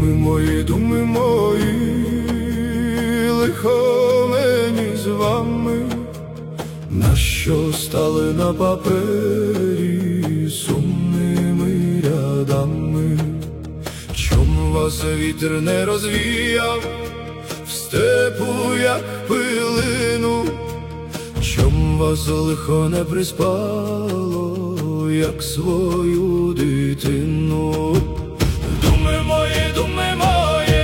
думи мої, лихо мені з вами, нащо стали на папері сумними рядами? Чом вас вітер не розвіяв в степу, як пилину? Чом вас лихо не приспало, як свою дитину? Думи мої,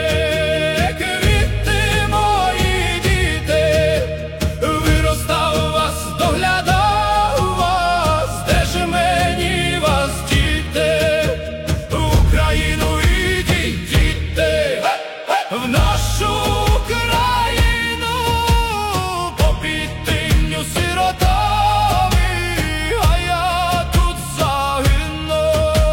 квіти мої, діти, виростав вас, доглядав вас, де ж мені вас діти? В Україну ідіть, діти, в нашу Україну, по підтинню сиротами, а я тут загину.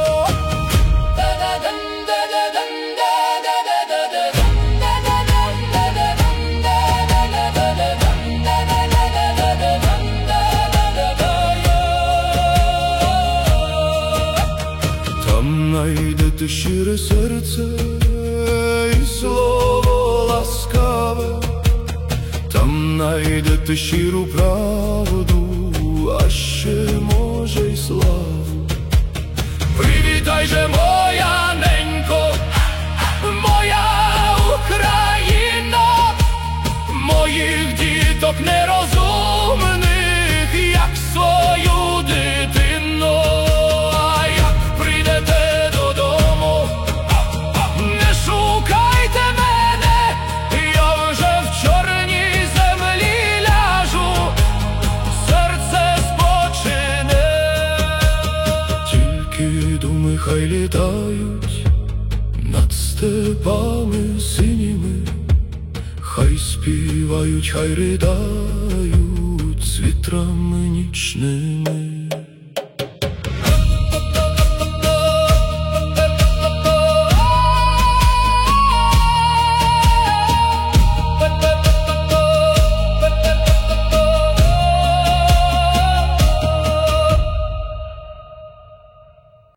Там найдете щире серце і слово ласкаве, там найдете щиру правду, а ще, може, й славу. Привітай же, моя ненько, моя Україна, моїх діток нерозумних, як свою дитину. А як прийдете додому, не шукайте мене, я вже в чорній землі ляжу, серце спочине. Тільки думи хай літають над степами синіми, хай співають, хай ридають з вітрами нічними.